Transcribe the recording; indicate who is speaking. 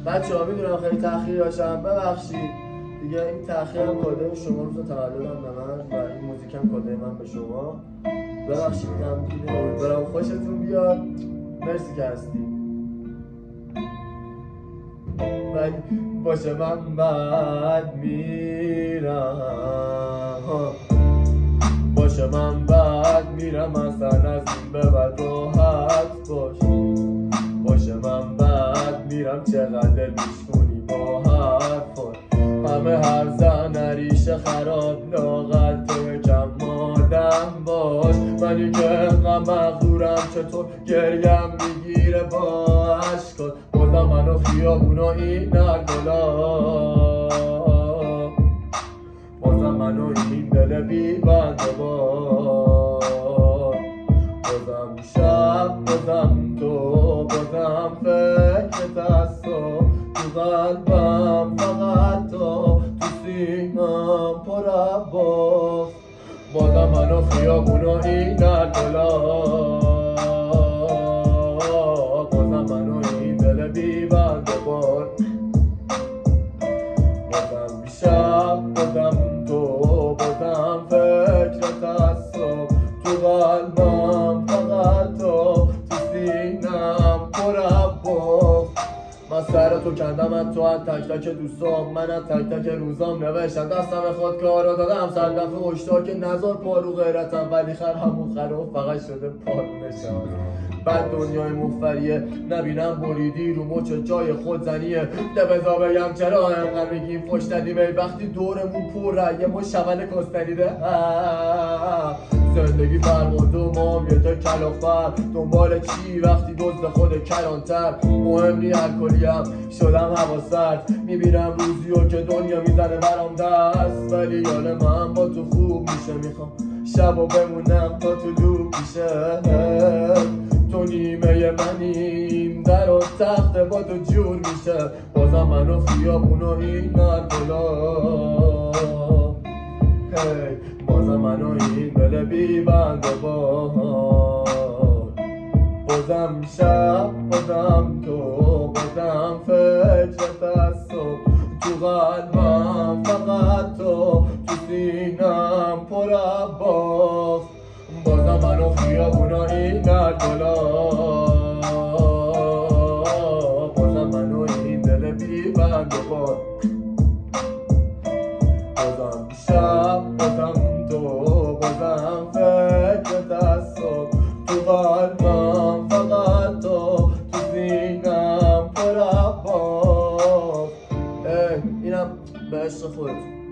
Speaker 1: بچه‌ها میدونم خیلی تأخیر داشتم، ببخشید دیگه. این تأخیرم کادوی شما، روز تولدم به من و این موزیکم کادوی من به شما. ببخشید میگم دیگه، امیدوارم خوشتون بیاد. مرسی که هستی. ولی باشه من بعد میرم، باشه من بعد میرم، اصلا از این به بعد راحت باش. باشه من بعد میرم، چقدر میشونی با حرفات. همه هر زن ریشه خراب لاغر، تو یکم مادم باش. منی که انقدر مغرورم، چطور گریم میگیره با عشقات. بازم منو خیابونا این نرگلا، بازم منو این دل بی بنده بار. بازم شب، بازم تو، بازم فکرت از تو قلبم، فقط تو سینم پر عباس. بازم منو خیابونا این نرگلا، بازم منو این دل بی بنده بار. بازم شب، بازم تو، بازم فکرت از تو قلبم، فقط تو سینم پر عباس. من سر تو کندم از تو، از تک تک دوستام، من از تک تک روزام نوشتم دستم خود کارا دادم سر دفعه هشدار که نزار پارو غیرتم. ولی خر همون خر و فقط شده پارونشم. بعد دنیای مفریه نبینم بریدی رو مچ جای خود زنیه. بذار بگم چرا انقدر میگیم فش ندیم ای وقتی دورمون پره یه مش شبل کستنیده. زندگی فرمانده و ما هم یه تا کلافر، دنبال چی وقتی دزد خود کلانتر. مهم نی الکلیم شدم حواسرد، میبینم روزیو که دنیا میزنه برام دست. ولی یال من با تو خوب میشه، میخوام شبو بمونم تا تو دو پیشه. تو نیمه منیم، در و تخت با تو جور میشه. بازم منو خیابونو این نرگلا، بازم منو این دل بی بنده بار. بازم شب، بازم تو، بازم فکرت از تو قلبم، فقط تو سینم پر عباس. بازم منو خیابونا این نرگلا، بازم منو این دل بی بنده بار. بازم شب، بازم تو، بازم فکرت از تو قلبم، فقط تو سینم پر عباس. اینم به عشق خودتون.